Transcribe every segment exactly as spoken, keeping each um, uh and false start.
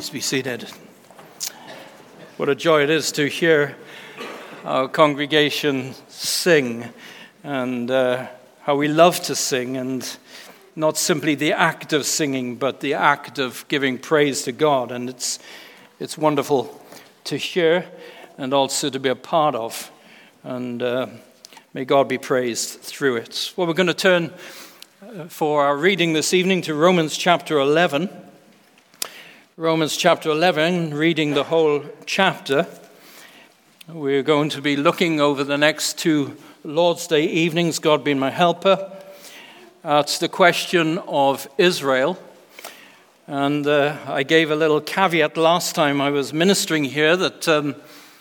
Please be seated. What a joy it is to hear our congregation sing, and uh, how we love to sing, and not simply the act of singing, but the act of giving praise to God. And it's it's wonderful to hear and also to be a part of. And uh, may God be praised through it. Well, we're going to turn for our reading this evening to Romans chapter eleven. Romans chapter eleven, reading the whole chapter. We're going to be looking over the next two Lord's Day evenings, God being my helper, at the question of Israel. And uh, I gave a little caveat last time I was ministering here that um,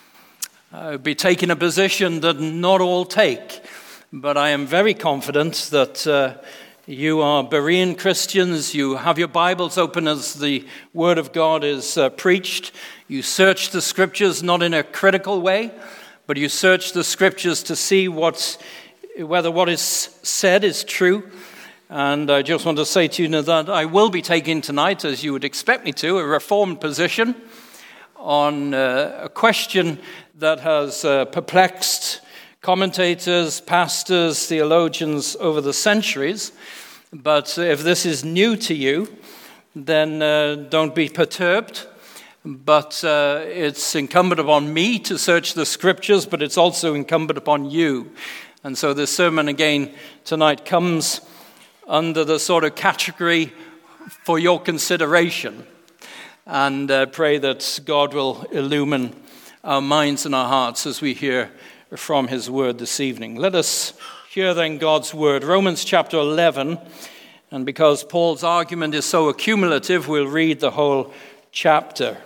I would be taking a position that not all take. But I am very confident that uh, you are Berean Christians. You have your Bibles open as the Word of God is uh, preached. You search the Scriptures not in a critical way, but you search the Scriptures to see what's, whether what is said is true. And I just want to say to you that I will be taking tonight, as you would expect me to, a Reformed position on uh, a question that has uh, perplexed commentators, pastors, theologians over the centuries. But if this is new to you, then uh, don't be perturbed. But uh, it's incumbent upon me to search the Scriptures, but it's also incumbent upon you. And so this sermon again tonight comes under the sort of category for your consideration. And uh, pray that God will illumine our minds and our hearts as we hear from his word this evening. Let us hear then God's word. Romans chapter eleven, and because Paul's argument is so accumulative, we'll read the whole chapter.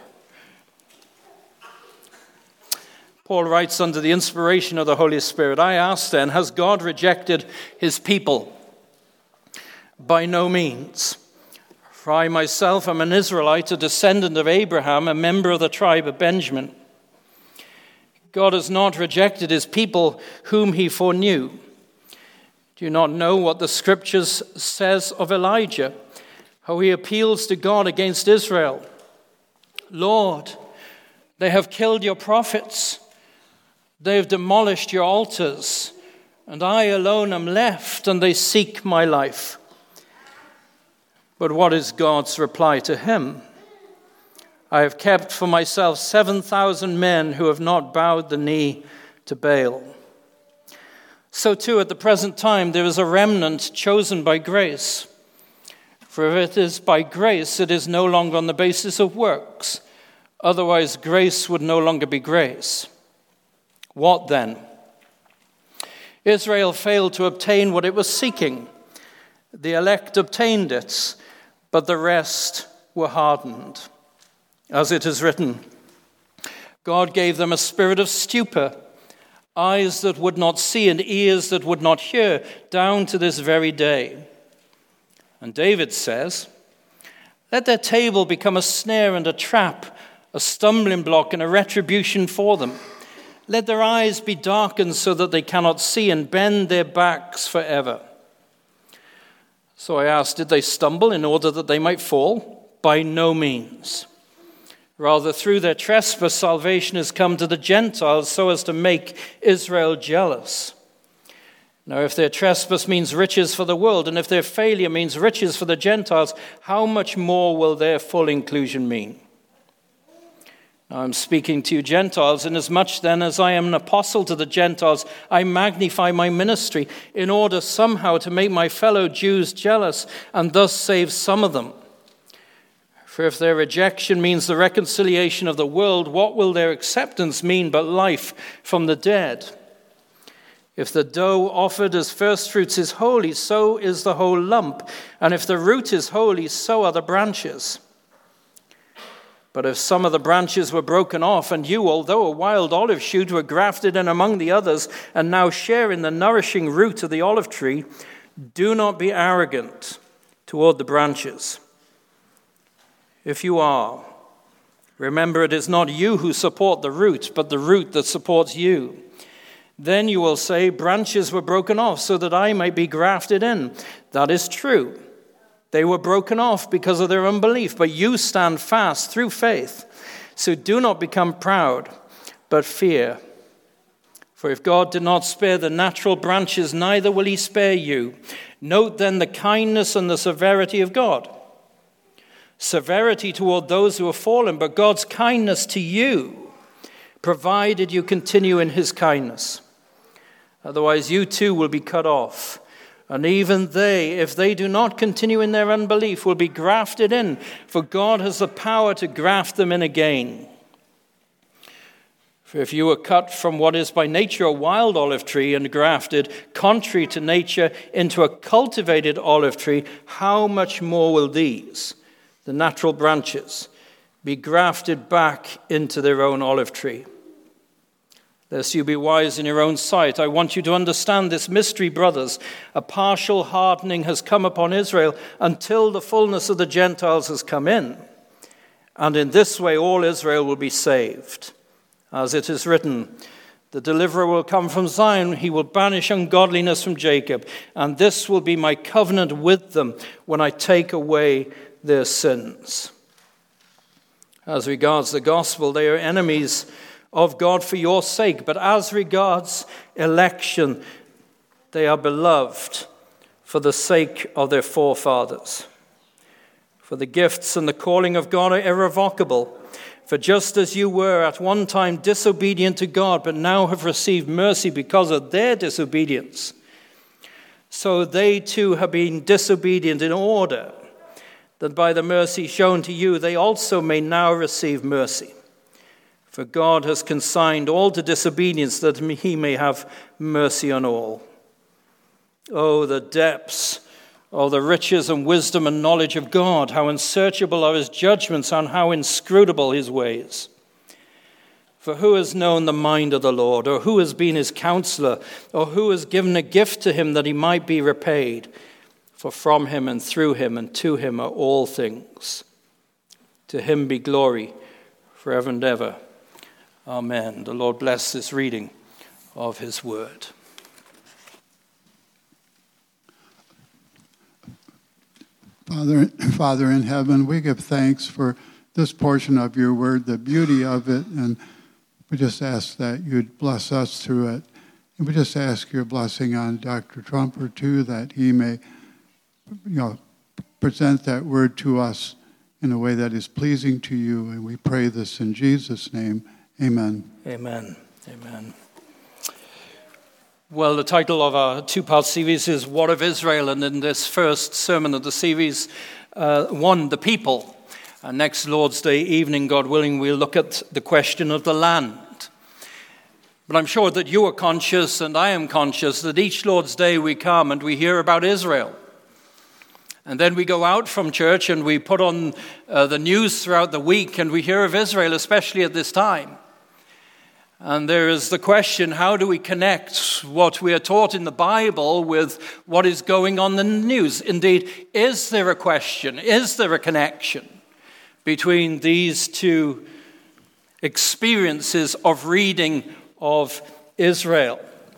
Paul writes under the inspiration of the Holy Spirit, I ask then, has God rejected his people? By no means. For I myself am an Israelite, a descendant of Abraham, a member of the tribe of Benjamin. God has not rejected his people whom he foreknew. Do you not know what the Scriptures says of Elijah, how he appeals to God against Israel? Lord, they have killed your prophets. They have demolished your altars, and I alone am left, and they seek my life. But what is God's reply to him? I have kept for myself seven thousand men who have not bowed the knee to Baal. So too at the present time there is a remnant chosen by grace. For if it is by grace, it is no longer on the basis of works. Otherwise grace would no longer be grace. What then? Israel failed to obtain what it was seeking. The elect obtained it, but the rest were hardened. As it is written, God gave them a spirit of stupor, eyes that would not see and ears that would not hear, down to this very day. And David says, let their table become a snare and a trap, a stumbling block and a retribution for them. Let their eyes be darkened so that they cannot see, and bend their backs forever. So I asked, did they stumble in order that they might fall? By no means. Rather, through their trespass, salvation has come to the Gentiles so as to make Israel jealous. Now, if their trespass means riches for the world, and if their failure means riches for the Gentiles, how much more will their full inclusion mean? Now, I'm speaking to you Gentiles, inasmuch then as I am an apostle to the Gentiles, I magnify my ministry in order somehow to make my fellow Jews jealous and thus save some of them. For if their rejection means the reconciliation of the world, what will their acceptance mean but life from the dead? If the dough offered as firstfruits is holy, so is the whole lump. And if the root is holy, so are the branches. But if some of the branches were broken off, and you, although a wild olive shoot, were grafted in among the others, and now share in the nourishing root of the olive tree, do not be arrogant toward the branches. If you are, remember it is not you who support the root, but the root that supports you. Then you will say, branches were broken off so that I might be grafted in. That is true. They were broken off because of their unbelief, but you stand fast through faith. So do not become proud, but fear. For if God did not spare the natural branches, neither will he spare you. Note then the kindness and the severity of God. Severity toward those who have fallen, but God's kindness to you, provided you continue in his kindness. Otherwise you too will be cut off. And even they, if they do not continue in their unbelief, will be grafted in, for God has the power to graft them in again. For if you were cut from what is by nature a wild olive tree and grafted, contrary to nature, into a cultivated olive tree, how much more will these, the natural branches, be grafted back into their own olive tree? Lest you be wise in your own sight, I want you to understand this mystery, brothers. A partial hardening has come upon Israel until the fullness of the Gentiles has come in. And in this way all Israel will be saved. As it is written, the deliverer will come from Zion, he will banish ungodliness from Jacob, and this will be my covenant with them when I take away their sins. As regards the gospel, they are enemies of God for your sake, but as regards election, they are beloved for the sake of their forefathers. For the gifts and the calling of God are irrevocable. For just as you were at one time disobedient to God, but now have received mercy because of their disobedience, so they too have been disobedient in order that by the mercy shown to you, they also may now receive mercy. For God has consigned all to disobedience that he may have mercy on all. Oh, the depths of the riches and wisdom and knowledge of God, how unsearchable are his judgments and how inscrutable his ways. For who has known the mind of the Lord, or who has been his counselor, or who has given a gift to him that he might be repaid? For from him and through him and to him are all things. To him be glory forever and ever. Amen. The Lord bless this reading of his word. Father, Father in heaven, we give thanks for this portion of your word, the beauty of it, and we just ask that you'd bless us through it. And we just ask your blessing on Doctor Trumper, too, that he may, you know, present that word to us in a way that is pleasing to you. And we pray this in Jesus' name. Amen. Amen. Amen. Well, the title of our two-part series is What of Israel? And in this first sermon of the series, uh, one, the people. And next Lord's Day evening, God willing, we'll look at the question of the land. But I'm sure that you are conscious, and I am conscious, that each Lord's Day we come and we hear about Israel. And then we go out from church and we put on uh, the news throughout the week and we hear of Israel, especially at this time. And there is the question, how do we connect what we are taught in the Bible with what is going on in the news? Indeed, is there a question, is there a connection between these two experiences of reading of Israel?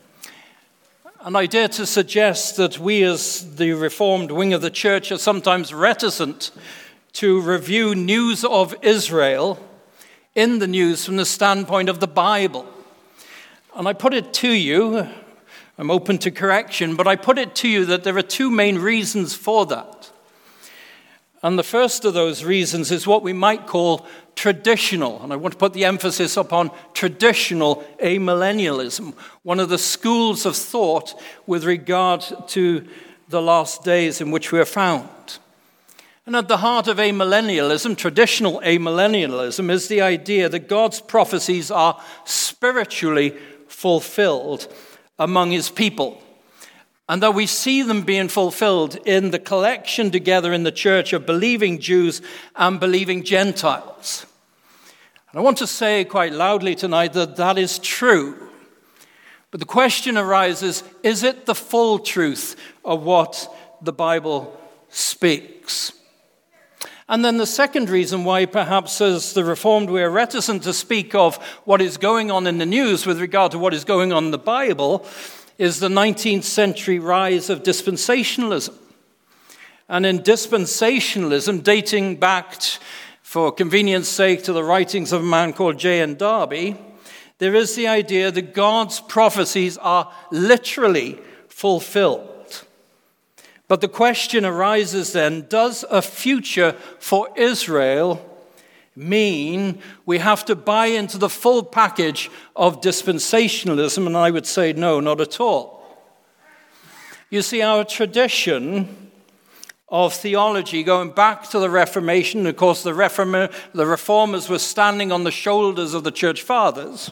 And I dare to suggest that we as the Reformed wing of the church are sometimes reticent to review news of Israel in the news from the standpoint of the Bible. And I put it to you, I'm open to correction, but I put it to you that there are two main reasons for that. And the first of those reasons is what we might call traditional, and I want to put the emphasis upon traditional amillennialism, one of the schools of thought with regard to the last days in which we are found. And at the heart of amillennialism, traditional amillennialism, is the idea that God's prophecies are spiritually fulfilled among his people, and that we see them being fulfilled in the collection together in the church of believing Jews and believing Gentiles. And I want to say quite loudly tonight that that is true. But the question arises, is it the full truth of what the Bible speaks? And then the second reason why perhaps as the Reformed we are reticent to speak of what is going on in the news with regard to what is going on in the Bible is the nineteenth century rise of dispensationalism. And in dispensationalism, dating back, t- for convenience sake, to the writings of a man called J N Darby, there is the idea that God's prophecies are literally fulfilled. But the question arises then, does a future for Israel mean we have to buy into the full package of dispensationalism? And I would say no, not at all. You see, our tradition of theology going back to the Reformation, of course the, Reform- the Reformers were standing on the shoulders of the Church Fathers,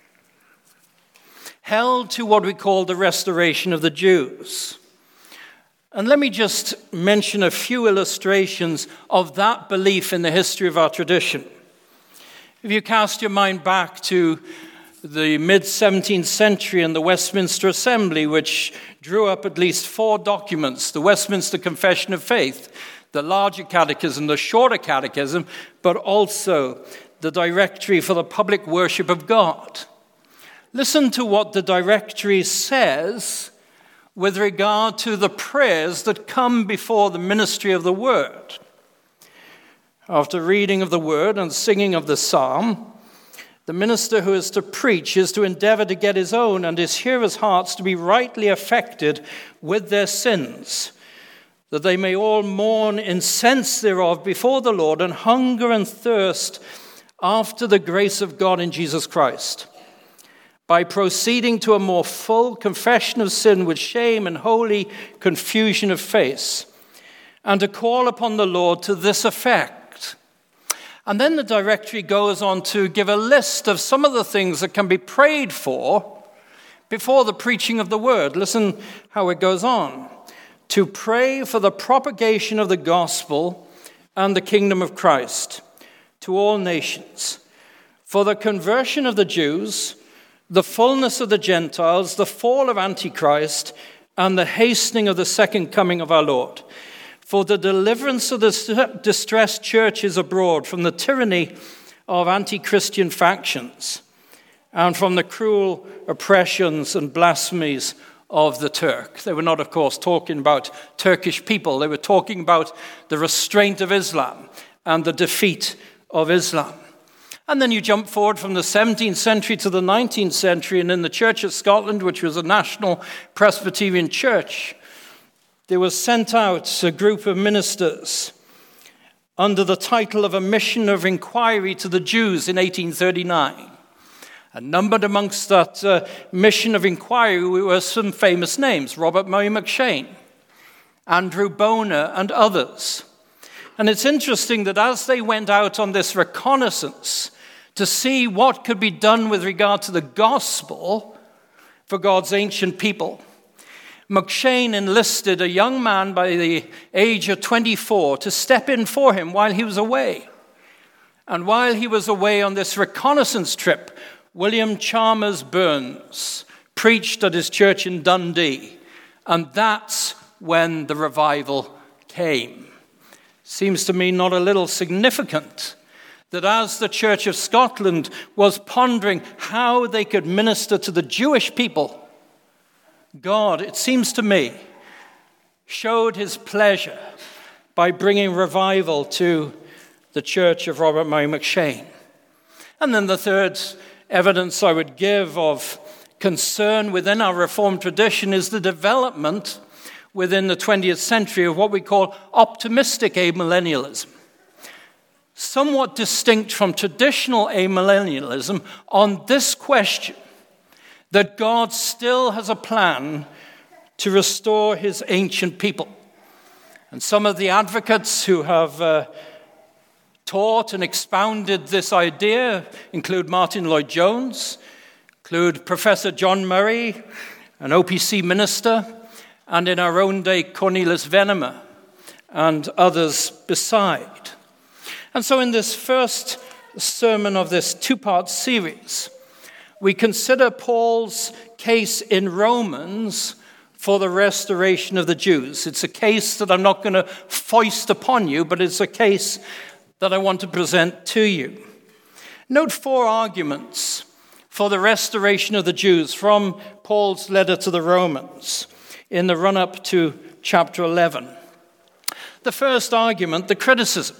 held to what we call the restoration of the Jews. And let me just mention a few illustrations of that belief in the history of our tradition. If you cast your mind back to the mid-seventeenth century and the Westminster Assembly, which drew up at least four documents, the Westminster Confession of Faith, the larger catechism, the shorter catechism, but also the Directory for the Public Worship of God. Listen to what the Directory says with regard to the prayers that come before the ministry of the Word. After reading of the Word and singing of the psalm, the minister who is to preach is to endeavor to get his own and his hearers' hearts to be rightly affected with their sins, that they may all mourn in sense thereof before the Lord and hunger and thirst after the grace of God in Jesus Christ, by proceeding to a more full confession of sin with shame and holy confusion of face, and to call upon the Lord to this effect. And then the Directory goes on to give a list of some of the things that can be prayed for before the preaching of the word. Listen how it goes on. To pray for the propagation of the gospel and the kingdom of Christ to all nations, for the conversion of the Jews, the fullness of the Gentiles, the fall of Antichrist, and the hastening of the second coming of our Lord, for the deliverance of the distressed churches abroad from the tyranny of anti-Christian factions and from the cruel oppressions and blasphemies of the Turk. They were not, of course, talking about Turkish people. They were talking about the restraint of Islam and the defeat of Islam. And then you jump forward from the seventeenth century to the nineteenth century, and in the Church of Scotland, which was a national Presbyterian church, there was sent out a group of ministers under the title of a mission of inquiry to the Jews in eighteen thirty-nine. And numbered amongst that uh, mission of inquiry were some famous names, Robert Murray M'Cheyne, Andrew Bonar, and others. And it's interesting that as they went out on this reconnaissance to see what could be done with regard to the gospel for God's ancient people, M'Cheyne enlisted a young man by the age of twenty-four to step in for him while he was away. And while he was away on this reconnaissance trip, William Chalmers Burns preached at his church in Dundee. And that's when the revival came. Seems to me not a little significant that as the Church of Scotland was pondering how they could minister to the Jewish people, God, it seems to me, showed his pleasure by bringing revival to the church of Robert Murray M'Cheyne. And then the third evidence I would give of concern within our Reformed tradition is the development within the twentieth century of what we call optimistic amillennialism, somewhat distinct from traditional amillennialism on this question, that God still has a plan to restore his ancient people. And some of the advocates who have uh, taught and expounded this idea include Martin Lloyd-Jones, include Professor John Murray, an O P C minister, and in our own day, Cornelius Venema, and others beside. And so in this first sermon of this two-part series, we consider Paul's case in Romans for the restoration of the Jews. It's a case that I'm not going to foist upon you, but it's a case that I want to present to you. Note four arguments for the restoration of the Jews from Paul's letter to the Romans in the run-up to chapter eleven. The first argument, the criticism.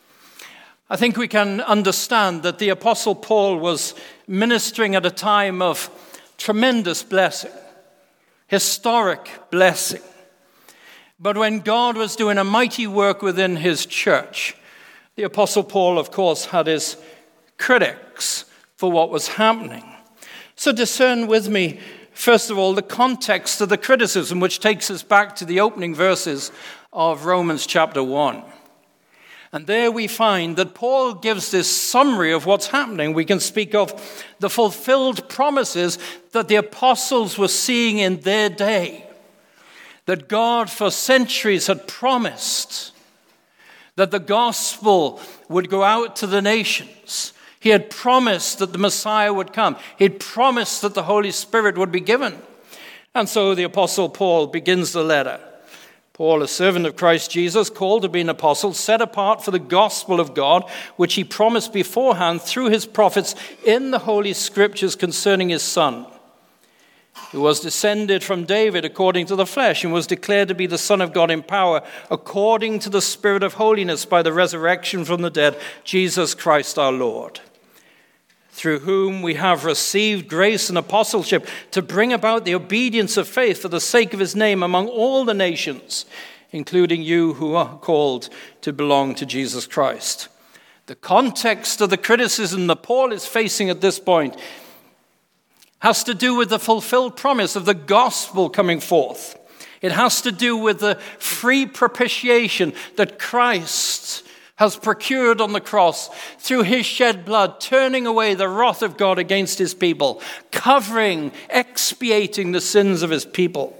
I think we can understand that the Apostle Paul was ministering at a time of tremendous blessing, historic blessing. But when God was doing a mighty work within his church, the Apostle Paul, of course, had his critics for what was happening. So discern with me, first of all, the context of the criticism, which takes us back to the opening verses of Romans chapter one. And there we find that Paul gives this summary of what's happening. We can speak of the fulfilled promises that the apostles were seeing in their day, that God for centuries had promised that the gospel would go out to the nations. He had promised that the Messiah would come. He had promised that the Holy Spirit would be given. And so the Apostle Paul begins the letter. Paul, a servant of Christ Jesus, called to be an apostle, set apart for the gospel of God, which he promised beforehand through his prophets in the Holy Scriptures concerning his Son, who was descended from David according to the flesh and was declared to be the Son of God in power, according to the Spirit of holiness by the resurrection from the dead, Jesus Christ our Lord, through whom we have received grace and apostleship to bring about the obedience of faith for the sake of his name among all the nations, including you who are called to belong to Jesus Christ. The context of the criticism that Paul is facing at this point has to do with the fulfilled promise of the gospel coming forth. It has to do with the free propitiation that Christ has procured on the cross through his shed blood, turning away the wrath of God against his people, covering, expiating the sins of his people.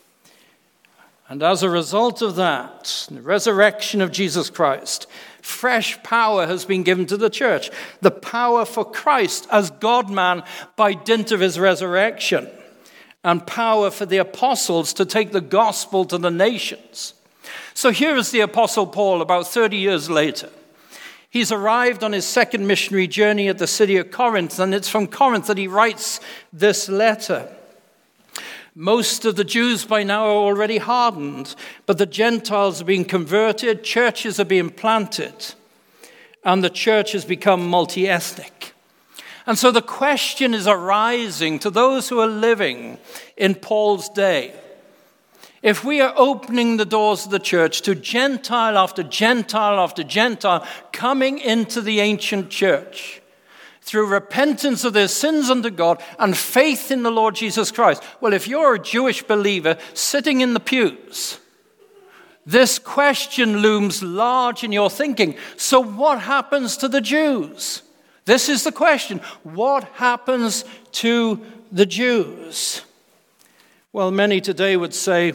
And as a result of that, the resurrection of Jesus Christ, fresh power has been given to the church. The power for Christ as God-man by dint of his resurrection, and power for the apostles to take the gospel to the nations. So here is the Apostle Paul about thirty years later. He's arrived on his second missionary journey at the city of Corinth, and it's from Corinth that he writes this letter. Most of the Jews by now are already hardened, but the Gentiles are being converted, churches are being planted, and the church has become multi-ethnic. And so the question is arising to those who are living in Paul's day. If we are opening the doors of the church to Gentile after Gentile after Gentile coming into the ancient church through repentance of their sins unto God and faith in the Lord Jesus Christ, well, if you're a Jewish believer sitting in the pews, this question looms large in your thinking. So what happens to the Jews? This is the question. What happens to the Jews? Well, many today would say,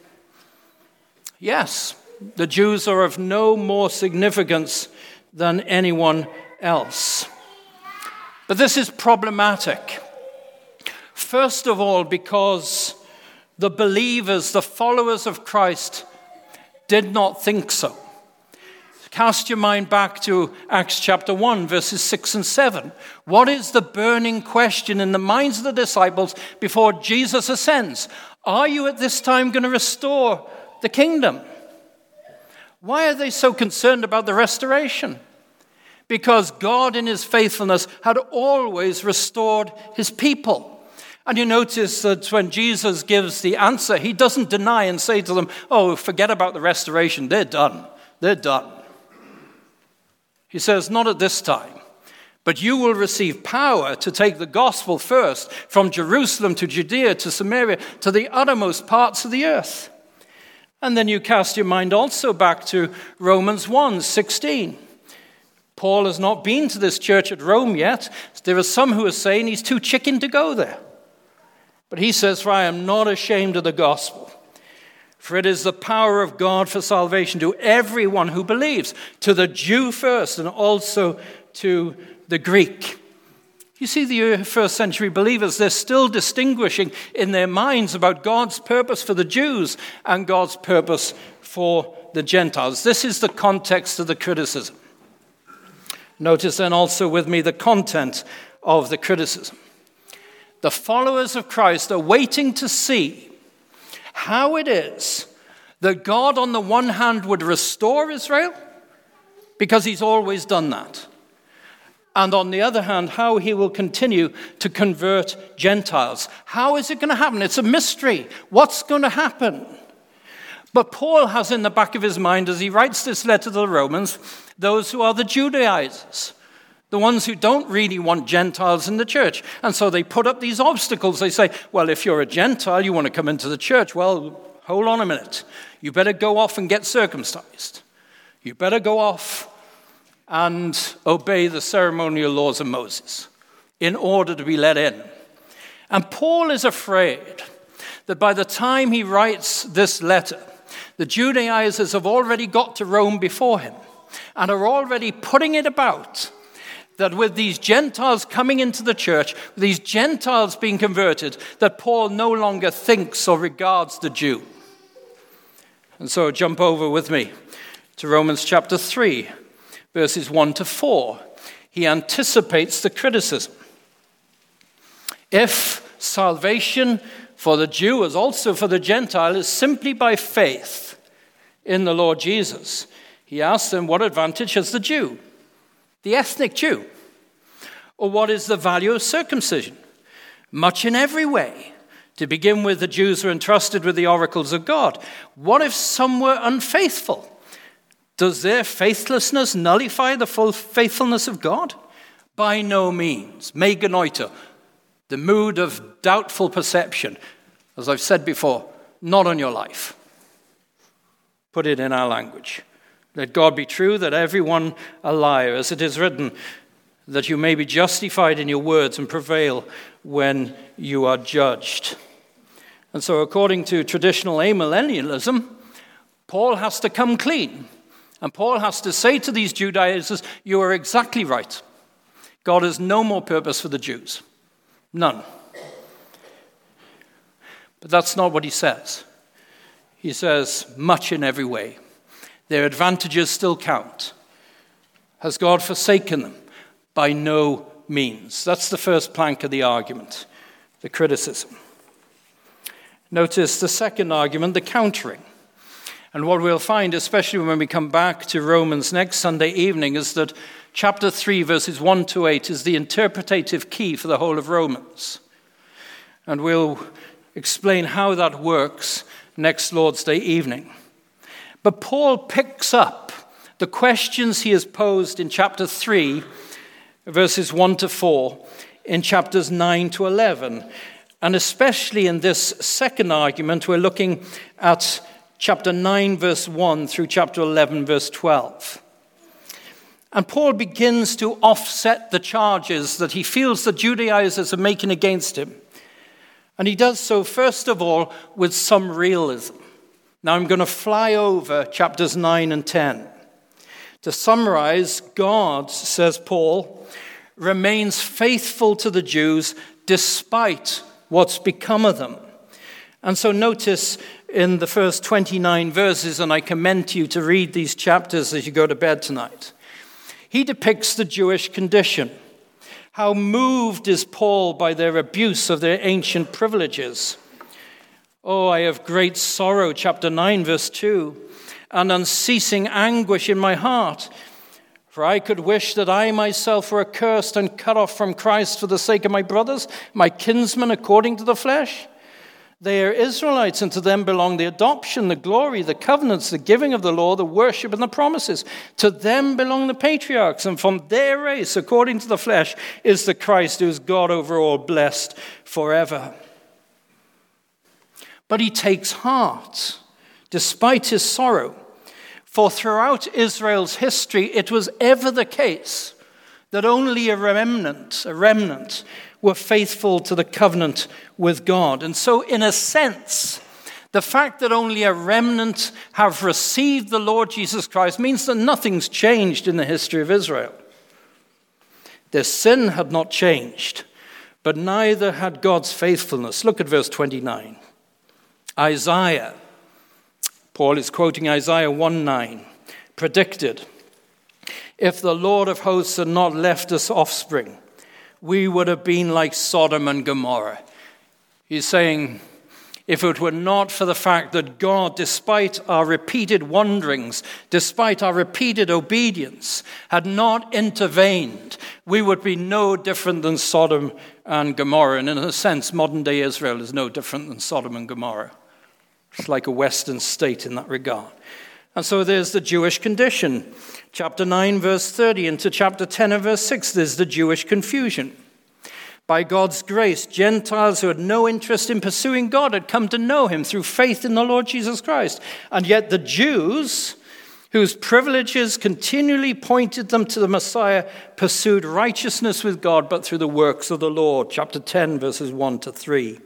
yes, the Jews are of no more significance than anyone else. But this is problematic. First of all, because the believers, the followers of Christ, did not think so. Cast your mind back to Acts chapter one, verses six and seven. What is the burning question in the minds of the disciples before Jesus ascends? Are you at this time going to restore the kingdom? Why are they so concerned about the restoration? Because God in his faithfulness had always restored his people. And you notice that when Jesus gives the answer, he doesn't deny and say to them, oh, forget about the restoration. They're done. They're done. He says, not at this time, but you will receive power to take the gospel first from Jerusalem to Judea to Samaria to the uttermost parts of the earth. And then you cast your mind also back to Romans one sixteen. Paul has not been to this church at Rome yet. There are some who are saying he's too chicken to go there. But he says, for I am not ashamed of the gospel. For it is the power of God for salvation to everyone who believes, to the Jew first and also to the Greek. You see, the first century believers, they're still distinguishing in their minds about God's purpose for the Jews and God's purpose for the Gentiles. This is the context of the criticism. Notice then also with me the content of the criticism. The followers of Christ are waiting to see how it is That God, on the one hand, would restore Israel, because he's always done that. And on the other hand, how he will continue to convert Gentiles. How is it going to happen? It's a mystery. What's going to happen? But Paul has in the back of his mind, as he writes this letter to the Romans, those who are the Judaizers, the ones who don't really want Gentiles in the church. And so they put up these obstacles. They say, well, if you're a Gentile, you want to come into the church. Well, hold on a minute. You better go off and get circumcised. You better go off and obey the ceremonial laws of Moses in order to be let in. And Paul is afraid that by the time he writes this letter, the Judaizers have already got to Rome before him and are already putting it about that with these Gentiles coming into the church, these Gentiles being converted, that Paul no longer thinks or regards the Jew. And so jump over with me to Romans chapter three, verses one to four. He anticipates the criticism. If salvation for the Jew as also for the Gentile is simply by faith in the Lord Jesus, he asks them, what advantage has the Jew, the ethnic Jew? Or what is the value of circumcision? Much in every way. To begin with, the Jews were entrusted with the oracles of God. What if some were unfaithful? Does their faithlessness nullify the full faithfulness of God? By no means. Meganoita, the mood of doubtful perception. As I've said before, not on your life. Put it in our language. Let God be true, that everyone a liar, as it is written, that you may be justified in your words and prevail when you are judged. And so according to traditional amillennialism, Paul has to come clean. And Paul has to say to these Judaizers, you are exactly right. God has no more purpose for the Jews. None. But that's not what he says. He says, much in every way. Their advantages still count. Has God forsaken them? By no means. That's the first plank of the argument, the criticism. Notice the second argument, the countering. And what we'll find, especially when we come back to Romans next Sunday evening, is that chapter three, verses one to eight, is the interpretative key for the whole of Romans. And we'll explain how that works next Lord's Day evening. But Paul picks up the questions he has posed in chapter three, verses one to four, in chapters nine to eleven. And especially in this second argument, we're looking at chapter nine, verse one through chapter eleven, verse twelve. And Paul begins to offset the charges that he feels the Judaizers are making against him. And he does so, first of all, with some realism. Now I'm going to fly over chapters nine and ten. To summarize, God, says Paul, remains faithful to the Jews despite what's become of them. And so notice in the first twenty-nine verses, and I commend you to read these chapters as you go to bed tonight, he depicts the Jewish condition. How moved is Paul by their abuse of their ancient privileges. Oh, I have great sorrow, chapter nine, verse two, and unceasing anguish in my heart. For I could wish that I myself were accursed and cut off from Christ for the sake of my brothers, my kinsmen according to the flesh. They are Israelites, and to them belong the adoption, the glory, the covenants, the giving of the law, the worship, and the promises. To them belong the patriarchs, and from their race, according to the flesh, is the Christ who is God over all, blessed forever. But he takes heart, despite his sorrow. For throughout Israel's history, it was ever the case that only a remnant, a remnant, were faithful to the covenant with God. And so, in a sense, the fact that only a remnant have received the Lord Jesus Christ means that nothing's changed in the history of Israel. Their sin had not changed, but neither had God's faithfulness. Look at verse twenty-nine. Isaiah, Paul is quoting Isaiah one nine, predicted, if the Lord of hosts had not left us offspring, we would have been like Sodom and Gomorrah. He's saying, if it were not for the fact that God, despite our repeated wanderings, despite our repeated obedience, had not intervened, we would be no different than Sodom and Gomorrah. And in a sense, modern-day Israel is no different than Sodom and Gomorrah. It's like a Western state in that regard. And so there's the Jewish condition. Chapter nine, verse thirty, into chapter ten and verse six, there's the Jewish confusion. By God's grace, Gentiles who had no interest in pursuing God had come to know him through faith in the Lord Jesus Christ. And yet the Jews, whose privileges continually pointed them to the Messiah, pursued righteousness with God, but through the works of the Lord. Chapter ten, verses one to three.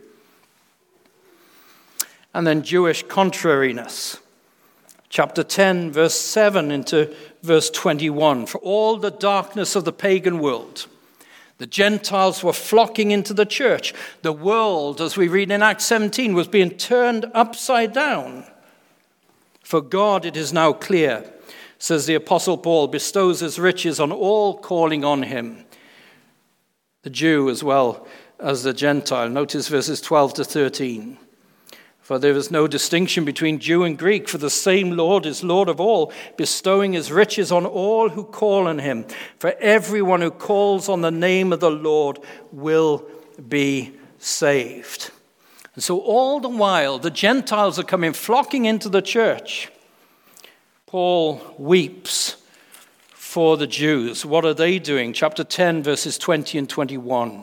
And then Jewish contrariness. Chapter ten, verse seven into verse twenty-one. For all the darkness of the pagan world, the Gentiles were flocking into the church. The world, as we read in Acts seventeen, was being turned upside down. For God, it is now clear, says the Apostle Paul, bestows his riches on all calling on him, the Jew as well as the Gentile. Notice verses twelve to thirteen. For there is no distinction between Jew and Greek, for the same Lord is Lord of all, bestowing his riches on all who call on him. For everyone who calls on the name of the Lord will be saved. And so all the while, the Gentiles are coming flocking into the church. Paul weeps for the Jews. What are they doing? Chapter ten, verses twenty and twenty-one.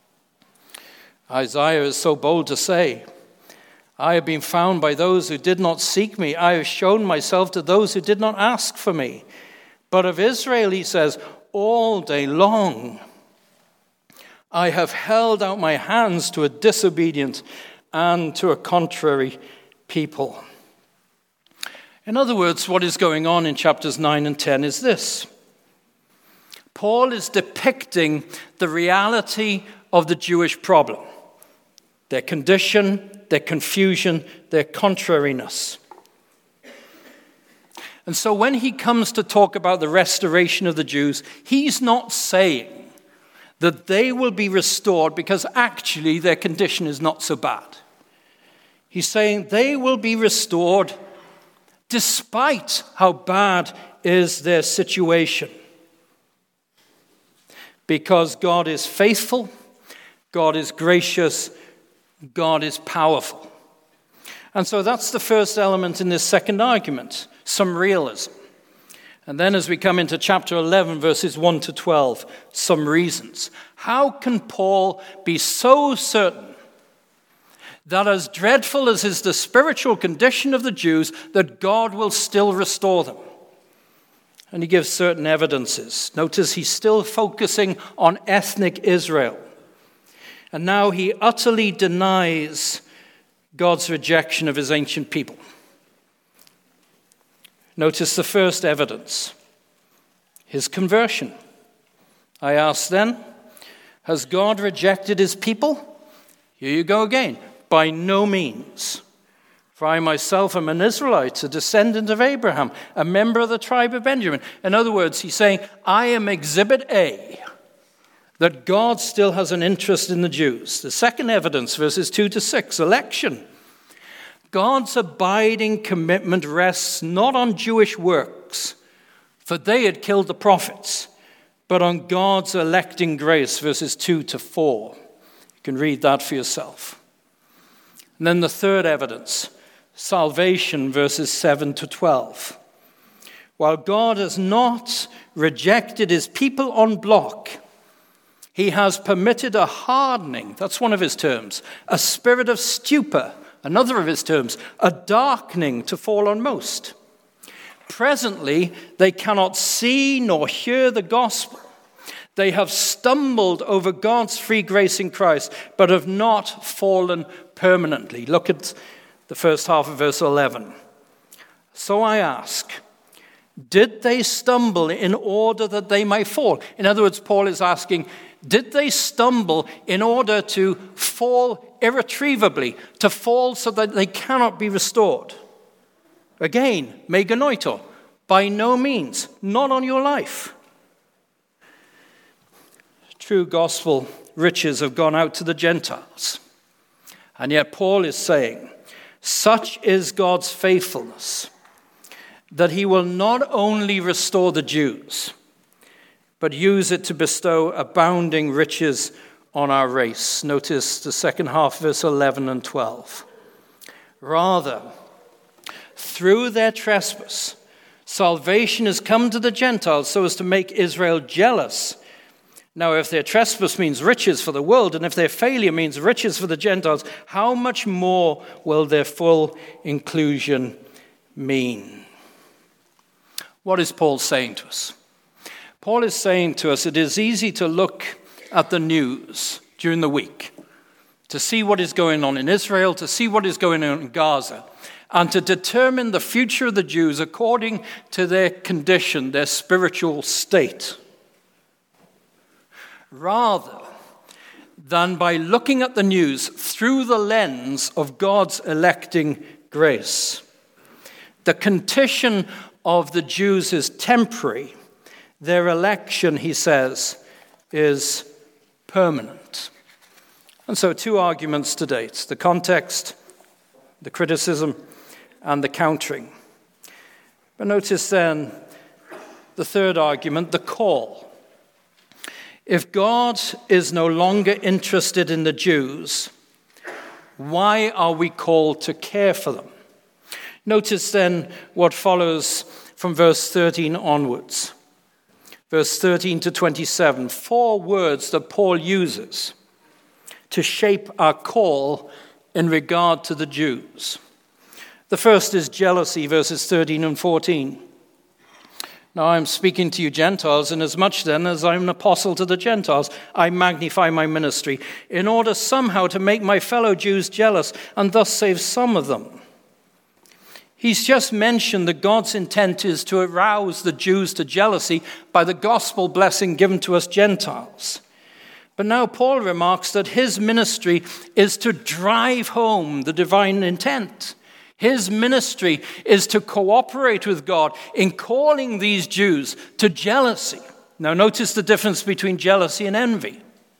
Isaiah is so bold to say, I have been found by those who did not seek me. I have shown myself to those who did not ask for me. But of Israel, he says, all day long, I have held out my hands to a disobedient and to a contrary people. In other words, what is going on in chapters nine and ten is this. Paul is depicting the reality of the Jewish problem, their condition, their confusion, their contrariness. And so when he comes to talk about the restoration of the Jews, he's not saying that they will be restored because actually their condition is not so bad. He's saying they will be restored despite how bad is their situation. Because God is faithful, God is gracious, God is powerful. And so that's the first element in this second argument, some realism. And then as we come into chapter eleven, verses one to twelve, some reasons. How can Paul be so certain that as dreadful as is the spiritual condition of the Jews, that God will still restore them? And he gives certain evidences. Notice he's still focusing on ethnic Israel. And now he utterly denies God's rejection of his ancient people. Notice the first evidence, his conversion. I ask then, has God rejected his people? Here you go again. By no means. For I myself am an Israelite, a descendant of Abraham, a member of the tribe of Benjamin. In other words, he's saying, I am exhibit A, that God still has an interest in the Jews. The second evidence, verses two to six, election. God's abiding commitment rests not on Jewish works, for they had killed the prophets, but on God's electing grace, verses two to four. You can read that for yourself. And then the third evidence, salvation, verses seven to twelve. While God has not rejected his people en bloc, he has permitted a hardening, that's one of his terms, a spirit of stupor, another of his terms, a darkening to fall on most. Presently, they cannot see nor hear the gospel. They have stumbled over God's free grace in Christ, but have not fallen permanently. Look at the first half of verse eleven. So I ask, did they stumble in order that they might fall? In other words, Paul is asking, did they stumble in order to fall irretrievably, to fall so that they cannot be restored? Again, meganoito, by no means, not on your life. True gospel riches have gone out to the Gentiles. And yet Paul is saying, such is God's faithfulness, that he will not only restore the Jews, but use it to bestow abounding riches on our race. Notice the second half, verse eleven and twelve. Rather, through their trespass, salvation has come to the Gentiles so as to make Israel jealous. Now, if their trespass means riches for the world, and if their failure means riches for the Gentiles, how much more will their full inclusion mean? What is Paul saying to us? Paul is saying to us it is easy to look at the news during the week, to see what is going on in Israel, to see what is going on in Gaza, and to determine the future of the Jews according to their condition, their spiritual state, rather than by looking at the news through the lens of God's electing grace. The condition of the Jews is temporary. Their election, he says, is permanent. And so two arguments to date: the context, the criticism, and the countering. But notice then the third argument, the call. If God is no longer interested in the Jews, why are we called to care for them? Notice then what follows from verse thirteen onwards. Verse thirteen to twenty-seven, four words that Paul uses to shape our call in regard to the Jews. The first is jealousy, verses thirteen and fourteen. Now I'm speaking to you Gentiles, inasmuch then as I'm an apostle to the Gentiles, I magnify my ministry, in order somehow to make my fellow Jews jealous, and thus save some of them. He's just mentioned that God's intent is to arouse the Jews to jealousy by the gospel blessing given to us Gentiles. But now Paul remarks that his ministry is to drive home the divine intent. His ministry is to cooperate with God in calling these Jews to jealousy. Now notice the difference between jealousy and envy.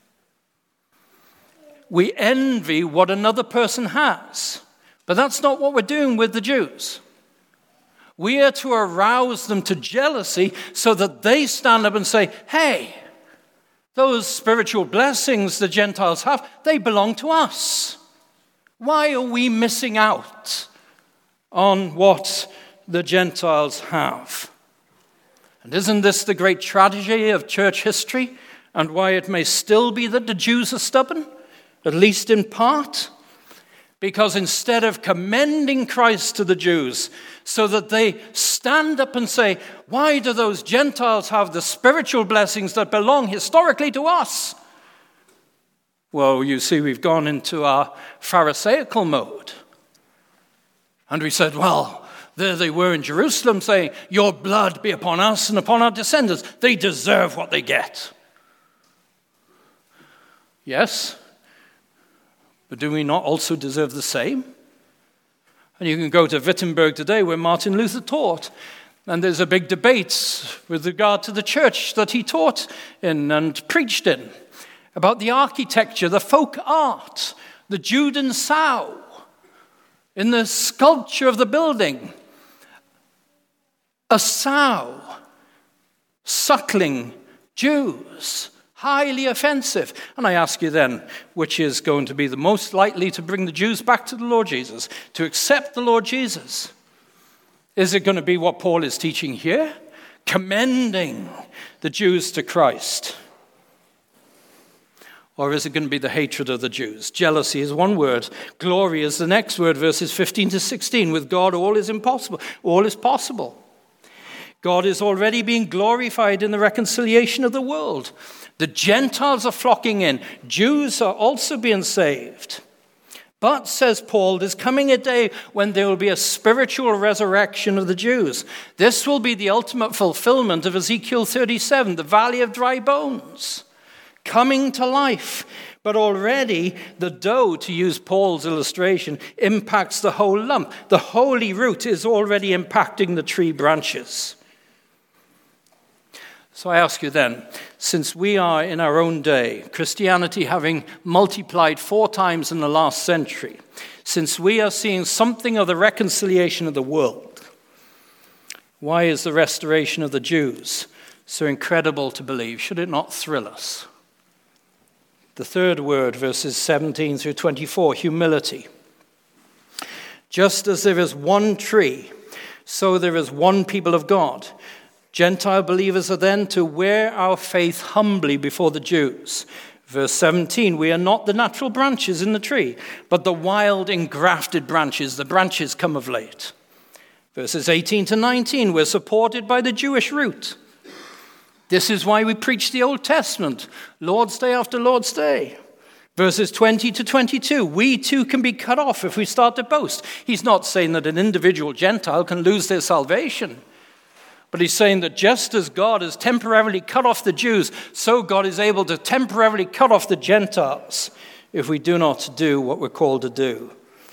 We envy what another person has, but that's not what we're doing with the Jews. We are to arouse them to jealousy so that they stand up and say, hey, those spiritual blessings the Gentiles have, they belong to us. Why are we missing out on what the Gentiles have? And isn't this the great tragedy of church history, and why it may still be that the Jews are stubborn, at least in part? Because instead of commending Christ to the Jews so that they stand up and say, why do those Gentiles have the spiritual blessings that belong historically to us? Well, you see, we've gone into our Pharisaical mode. And we said, well, there they were in Jerusalem saying, your blood be upon us and upon our descendants. They deserve what they get. Yes, but do we not also deserve the same? And you can go to Wittenberg today where Martin Luther taught. And there's a big debate with regard to the church that he taught in and preached in about the architecture, the folk art, the Juden sow, in the sculpture of the building. A sow suckling Jews. Highly offensive. And I ask you then, which is going to be the most likely to bring the Jews back to the Lord Jesus, to accept the Lord Jesus? Is it going to be what Paul is teaching here? Commending the Jews to Christ? Or is it going to be the hatred of the Jews? Jealousy is one word. Glory is the next word, verses fifteen to sixteen. With God, all is impossible. All is possible. God is already being glorified in the reconciliation of the world. The Gentiles are flocking in. Jews are also being saved. But, says Paul, there's coming a day when there will be a spiritual resurrection of the Jews. This will be the ultimate fulfillment of Ezekiel thirty-seven, the valley of dry bones, coming to life. But already the dough, to use Paul's illustration, impacts the whole lump. The holy root is already impacting the tree branches. So I ask you then, since we are in our own day, Christianity having multiplied four times in the last century, since we are seeing something of the reconciliation of the world, why is the restoration of the Jews so incredible to believe? Should it not thrill us? The third word, verses seventeen through twenty-four, humility. Just as there is one tree, so there is one people of God. Gentile believers are then to wear our faith humbly before the Jews. Verse seventeen, we are not the natural branches in the tree, but the wild engrafted branches. The branches come of late. Verses eighteen to nineteen, we're supported by the Jewish root. This is why we preach the Old Testament, Lord's Day after Lord's Day. Verses twenty to twenty-two, we too can be cut off if we start to boast. He's not saying that an individual Gentile can lose their salvation. But he's saying that just as God has temporarily cut off the Jews, so God is able to temporarily cut off the Gentiles if we do not do what we're called to do.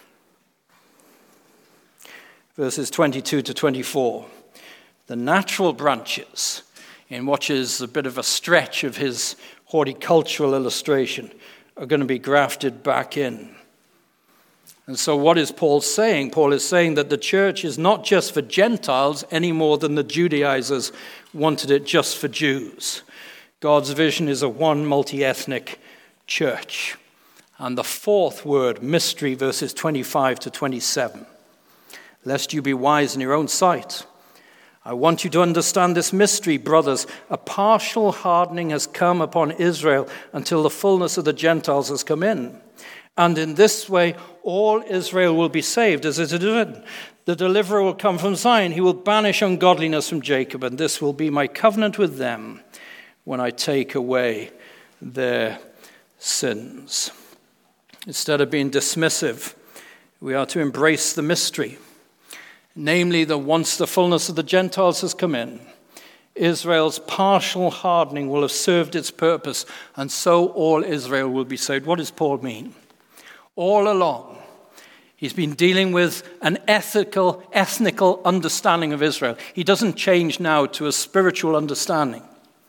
Verses twenty-two to twenty-four. The natural branches, in what is a bit of a stretch of his horticultural illustration, are going to be grafted back in. And so what is Paul saying? Paul is saying that the church is not just for Gentiles any more than the Judaizers wanted it just for Jews. God's vision is a one multi-ethnic church. And the fourth word, mystery, verses twenty-five to twenty-seven. Lest you be wise in your own sight. I want you to understand this mystery, brothers. A partial hardening has come upon Israel until the fullness of the Gentiles has come in. And in this way, all Israel will be saved, as it is written. The deliverer will come from Zion. He will banish ungodliness from Jacob, and this will be my covenant with them when I take away their sins. Instead of being dismissive, we are to embrace the mystery, namely that once the fullness of the Gentiles has come in, Israel's partial hardening will have served its purpose, and so all Israel will be saved. What does Paul mean? All along, he's been dealing with an ethical, ethnical understanding of Israel. He doesn't change now to a spiritual understanding.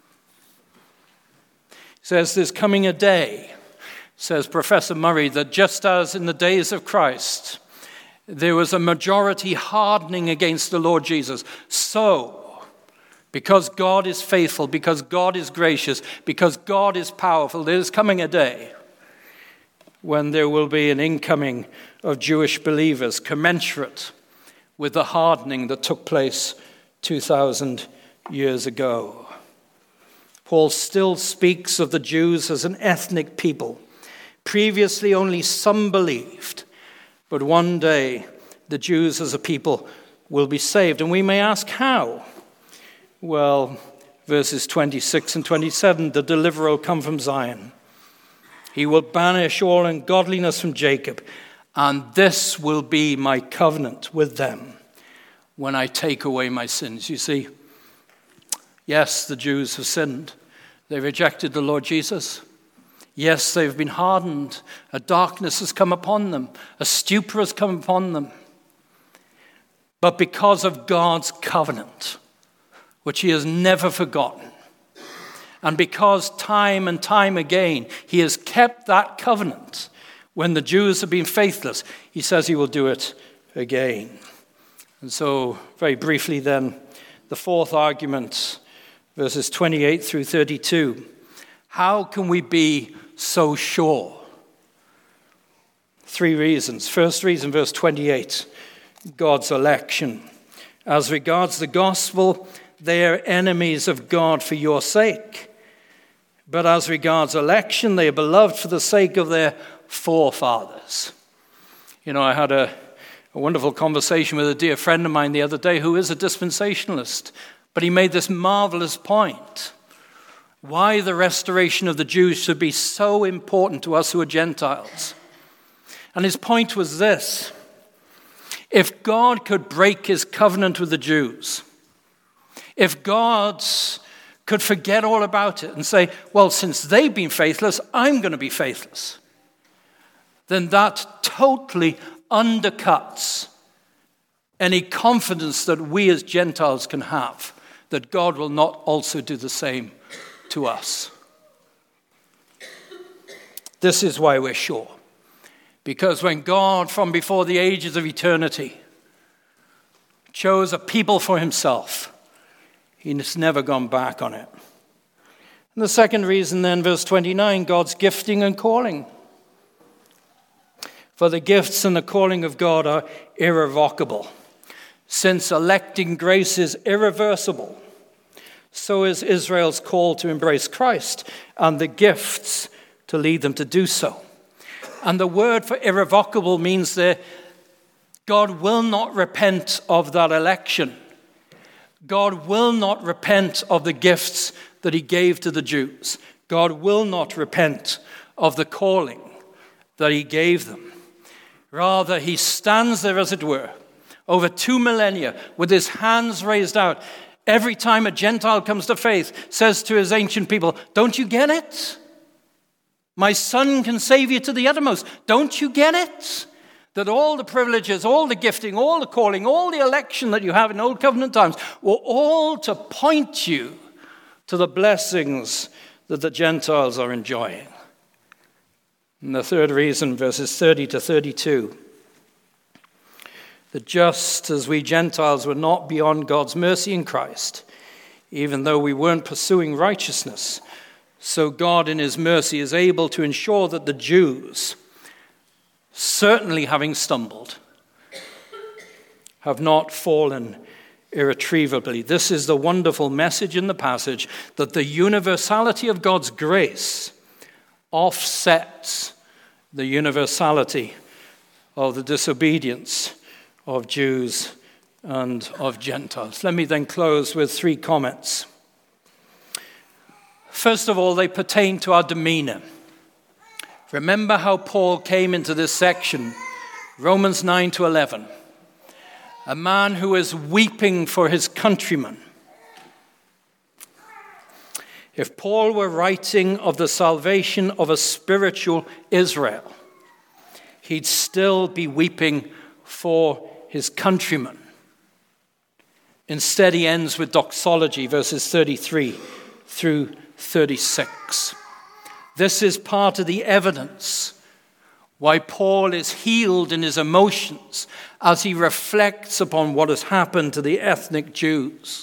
He says there's coming a day, says Professor Murray, that just as in the days of Christ, there was a majority hardening against the Lord Jesus, so because God is faithful, because God is gracious, because God is powerful, there is coming a day when there will be an incoming of Jewish believers commensurate with the hardening that took place two thousand years ago. Paul still speaks of the Jews as an ethnic people. Previously, only some believed, but one day the Jews as a people will be saved. And we may ask how? Well, verses twenty-six and twenty-seven, the deliverer will come from Zion. He will banish all ungodliness from Jacob, and this will be my covenant with them when I take away my sins. You see, yes, the Jews have sinned. They rejected the Lord Jesus. Yes, they've been hardened. A darkness has come upon them. A stupor has come upon them. But because of God's covenant, which he has never forgotten, and because time and time again he has kept that covenant when the Jews have been faithless, he says he will do it again. And so, very briefly then, the fourth argument, verses twenty-eight through thirty-two. How can we be so sure? Three reasons. First reason, verse twenty-eight, God's election. As regards the gospel, they are enemies of God for your sake. But as regards election, they are beloved for the sake of their forefathers. You know, I had a, a wonderful conversation with a dear friend of mine the other day who is a dispensationalist, but he made this marvelous point. Why the restoration of the Jews should be so important to us who are Gentiles. And his point was this: if God could break his covenant with the Jews, if God could forget all about it and say, well, since they've been faithless, I'm going to be faithless, then that totally undercuts any confidence that we as Gentiles can have that God will not also do the same to us. This is why we're sure. Because when God, from before the ages of eternity, chose a people for himself, he has never gone back on it. And the second reason then, verse twenty-nine, God's gifting and calling. For the gifts and the calling of God are irrevocable. Since electing grace is irreversible, so is Israel's call to embrace Christ and the gifts to lead them to do so. And the word for irrevocable means that God will not repent of that election. God will not repent of the gifts that he gave to the Jews. God will not repent of the calling that he gave them. Rather, he stands there, as it were, over two millennia with his hands raised out. Every time a Gentile comes to faith, says to his ancient people, don't you get it? My son can save you to the uttermost. Don't you get it? That all the privileges, all the gifting, all the calling, all the election that you have in Old Covenant times were all to point you to the blessings that the Gentiles are enjoying. And the third reason, verses thirty to thirty-two, that just as we Gentiles were not beyond God's mercy in Christ, even though we weren't pursuing righteousness, so God in his mercy is able to ensure that the Jews, certainly having stumbled, have not fallen irretrievably. This is the wonderful message in the passage, that the universality of God's grace offsets the universality of the disobedience of Jews and of Gentiles. Let me then close with three comments. First of all, they pertain to our demeanor. Remember how Paul came into this section, Romans nine to eleven. A man who is weeping for his countrymen. If Paul were writing of the salvation of a spiritual Israel, he'd still be weeping for his countrymen. Instead, he ends with doxology, verses thirty-three through thirty-six. This is part of the evidence why Paul is healed in his emotions as he reflects upon what has happened to the ethnic Jews.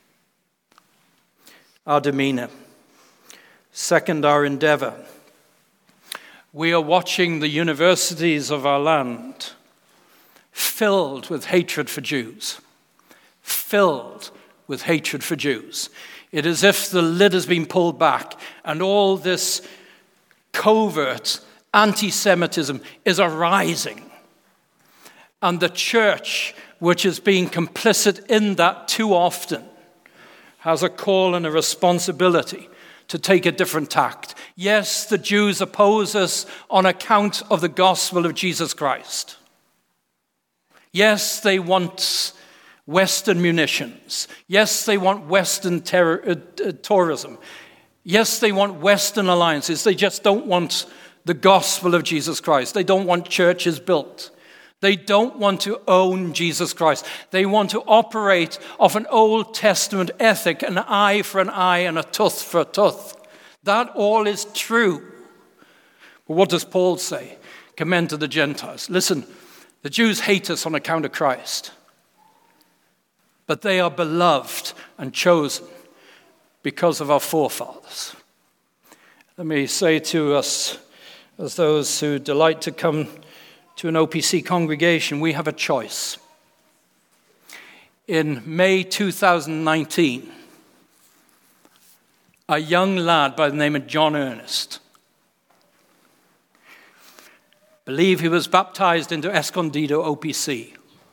Our demeanor. Second, our endeavor. We are watching the universities of our land filled with hatred for Jews. Filled with hatred for Jews. It is as if the lid has been pulled back and all this covert anti-Semitism is arising. And the church, which is being complicit in that too often, has a call and a responsibility to take a different tact. Yes, the Jews oppose us on account of the gospel of Jesus Christ. Yes, they want Western munitions. Yes, they want Western terror, uh, tourism. Yes, they want Western alliances. They just don't want the gospel of Jesus Christ. They don't want churches built. They don't want to own Jesus Christ. They want to operate off an Old Testament ethic, an eye for an eye and a tooth for a tooth. That all is true. But what does Paul say? Commend to the Gentiles. Listen, the Jews hate us on account of Christ. But they are beloved and chosen because of our forefathers. Let me say to us, as those who delight to come to an O P C congregation, we have a choice. In May two thousand nineteen, a young lad by the name of John Ernest, believe he was baptized into Escondido O P C.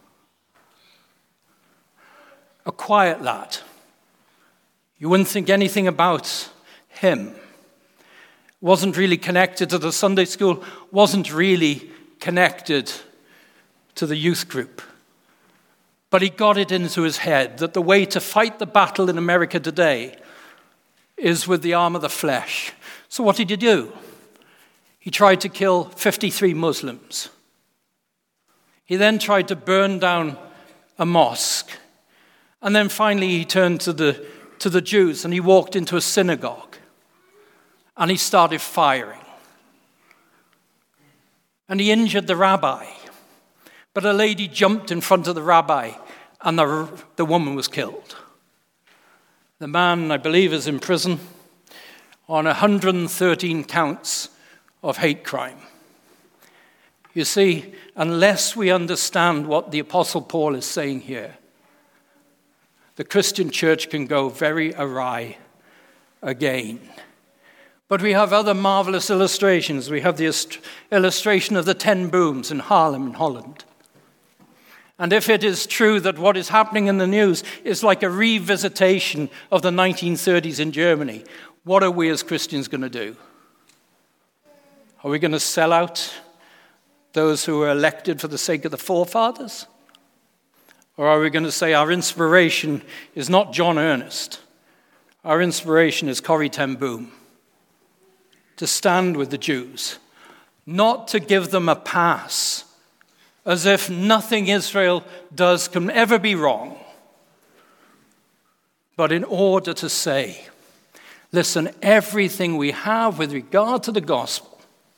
A quiet lad. You wouldn't think anything about him. Wasn't really connected to the Sunday school, wasn't really connected to the youth group. But he got it into his head that the way to fight the battle in America today is with the arm of the flesh. So what did he do? He tried to kill fifty-three Muslims. He then tried to burn down a mosque. And then finally he turned to the, to the Jews and he walked into a synagogue. and he started firing. And he injured the rabbi. But a lady jumped in front of the rabbi, and the, the woman was killed. The man, I believe, is in prison on one hundred thirteen counts of hate crime. You see, unless we understand what the Apostle Paul is saying here, the Christian church can go very awry again. But we have other marvelous illustrations. We have the illustration of the ten booms in Haarlem in Holland. And if it is true that what is happening in the news is like a revisitation of the nineteen thirties in Germany, what are we as Christians going to do? Are we going to sell out those who were elected for the sake of the forefathers? Or are we going to say our inspiration is not John Ernest? Our inspiration is Corrie ten Boom. To stand with the Jews, not to give them a pass, as if nothing Israel does can ever be wrong, but in order to say, listen, everything we have with regard to the gospel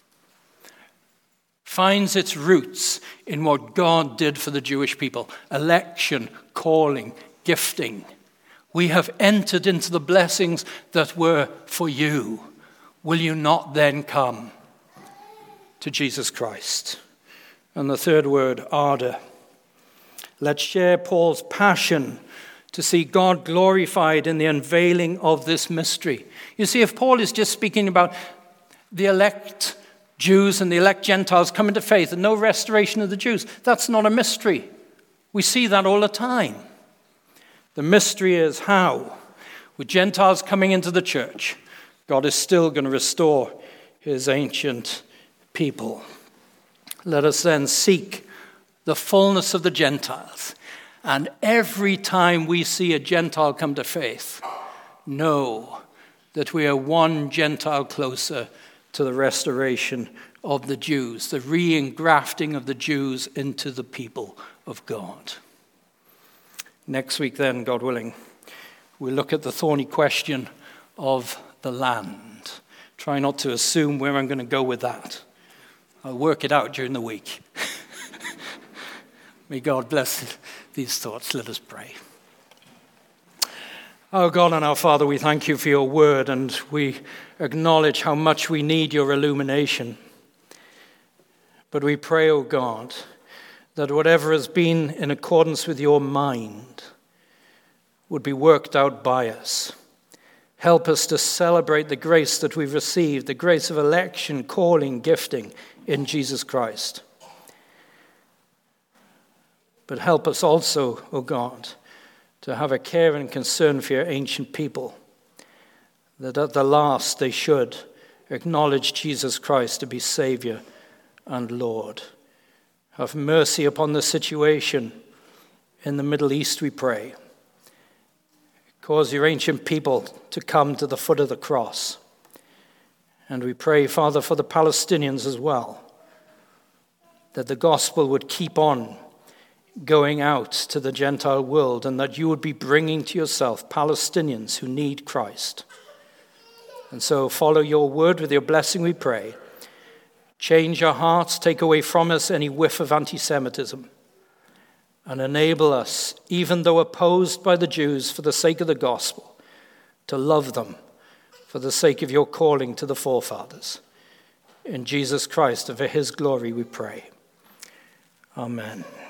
finds its roots in what God did for the Jewish people. Election, calling, gifting. We have entered into the blessings that were for you. Will you not then come to Jesus Christ? And the third word, ardor. Let's share Paul's passion to see God glorified in the unveiling of this mystery. You see, if Paul is just speaking about the elect Jews and the elect Gentiles coming to faith and no restoration of the Jews, that's not a mystery. We see that all the time. The mystery is how, with Gentiles coming into the church, God is still going to restore his ancient people. Let us then seek the fullness of the Gentiles. And every time we see a Gentile come to faith, know that we are one Gentile closer to the restoration of the Jews, the re-engrafting of the Jews into the people of God. Next week then, God willing, we'll look at the thorny question of the land. Try not to assume where I'm going to go with that. I'll work it out during the week. May God bless these thoughts. Let us pray. Our God and our Father, we thank you for your word, and we acknowledge how much we need your illumination. But we pray, O God, that whatever has been in accordance with your mind would be worked out by us. Help us to celebrate the grace that we've received, the grace of election, calling, gifting in Jesus Christ. But help us also, O God, to have a care and concern for your ancient people, that at the last they should acknowledge Jesus Christ to be Savior and Lord. Have mercy upon the situation in the Middle East, we pray. Cause your ancient people to come to the foot of the cross. And we pray, Father, for the Palestinians as well, that the gospel would keep on going out to the Gentile world, and that you would be bringing to yourself Palestinians who need Christ. And so follow your word with your blessing, we pray. Change our hearts, take away from us any whiff of anti-Semitism, and enable us, even though opposed by the Jews for the sake of the gospel, to love them for the sake of your calling to the forefathers. In Jesus Christ and for his glory we pray. Amen.